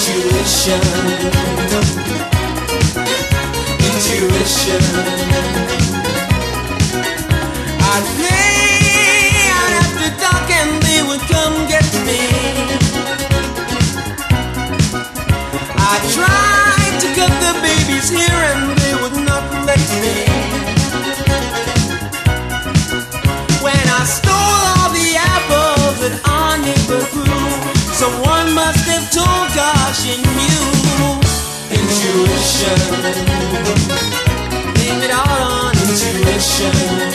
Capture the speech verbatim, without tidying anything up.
Intuition, intuition. I'd play out after dark and they would come get me. I tried to cut the baby's hair and they would not let me. When I stole all the apples that our neighbor grew, someone must have told her she knew. Intuition, blame it all on intuition.